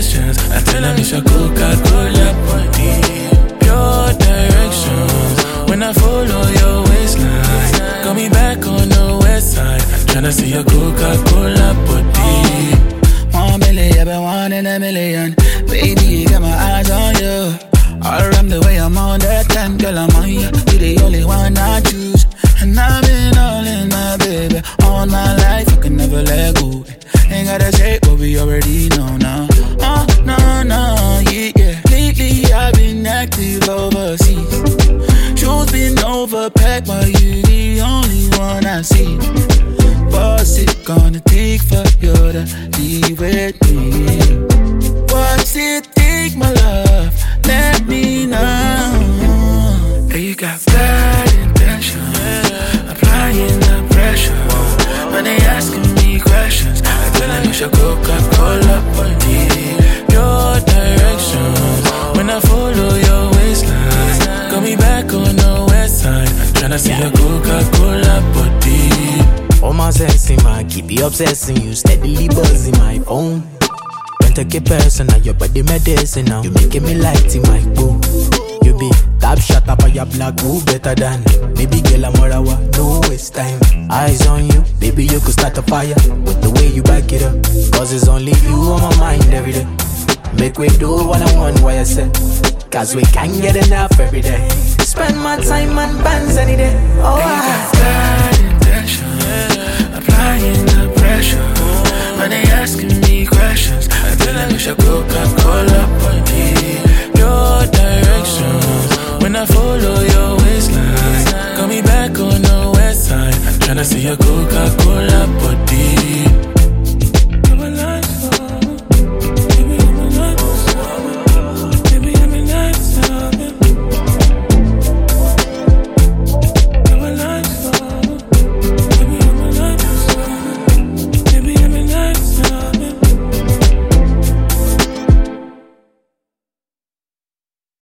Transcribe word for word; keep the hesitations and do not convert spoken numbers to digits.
questions. I tell them it's a Coca-Cola body. Pure directions. When I follow your waistline, got me back on the west side. Tryna see a Coca-Cola body. One million, I've been one in a million. Baby, got my eyes on you. All around the way I'm on that time, girl, I'm on you. You the only one I choose. And I've been all in my baby. All my life, I can never let go. Ain't gotta say what we already know now. Oh, no, no, yeah, yeah. Lately, I've been active overseas. Shows been overpacked, but you the only one I see. What's it gonna take for you to leave with me? What's it take, my love? Let me know. Hey, you got bad intentions, applying the pressure. When they asking me questions, I tell them it's a Coca-Cola body. Your directions. When I follow your waistline, got me back on the west side. Tryna see a Coca-Cola body. Oh my sexy man, keep you obsessing you, steadily buzzing my phone. Don't take it personal, your body medicine now. You making me light in my boo. You be top shot up on your black, who better than baby girl I'm morawa, no waste time. Eyes on you, baby you could start a fire with the way you back it up. Cause it's only you on my mind every day. Make we do what I want, what I said. Cause we can't get enough every day. Spend my time on bands any day. Oh, I got bad intentions, applying the pressure. When they asking me questions, I tell them it's a Coca-Cola body. Your directions. When I follow your waistline, got me back on the west side. Tryna see a Coca-Cola body.